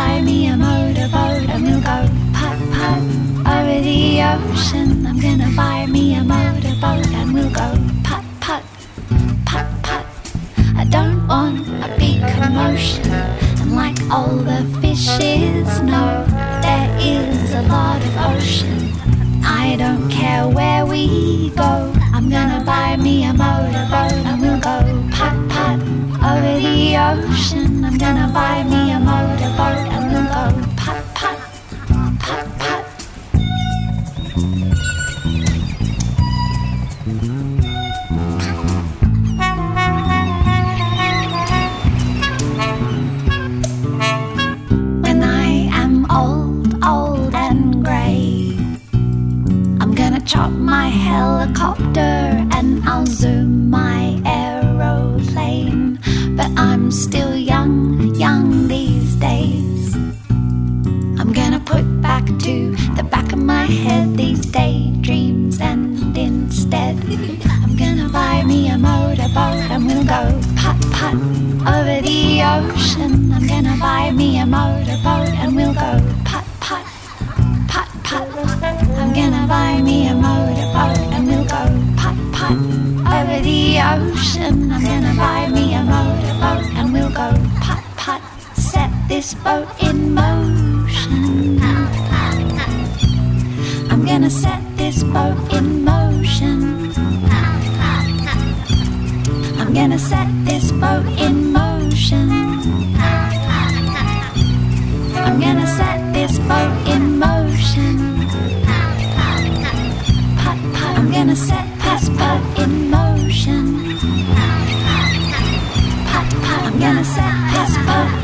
buy me a motorboat and we'll go putt putt over the ocean. I'm gonna buy me a motorboat and we'll go putt putt, putt putt. I don't want a big commotion, and like all the fishes know, there is a lot of ocean. I don't care where we go. I'm gonna buy me a motorboat and we'll go putt putt over the ocean. I'm gonna buy me a motorboat and we'll go putt putt, putt putt. When I am old and grey, I'm gonna chop my helicopter and I'll zoom my aeroplane. But I'm still young these days. I'm gonna put back to the back of my head these daydreams, and instead I'm gonna buy me a motorboat and we'll go putt putt over the ocean. I'm gonna buy me a motorboat and we'll go putt putt, putt putt. I'm gonna buy me a motorboat and we'll go putt putt over the ocean. I'm gonna buy me a motorboat and we'll go putt putt. Set this boat in motion. I'm gonna set this boat in motion. I'm gonna set this boat in motion. I'm gonna set this boat in motion. Putt putt. I'm gonna set this boat in motion. Putt putt. I'm gonna set this boat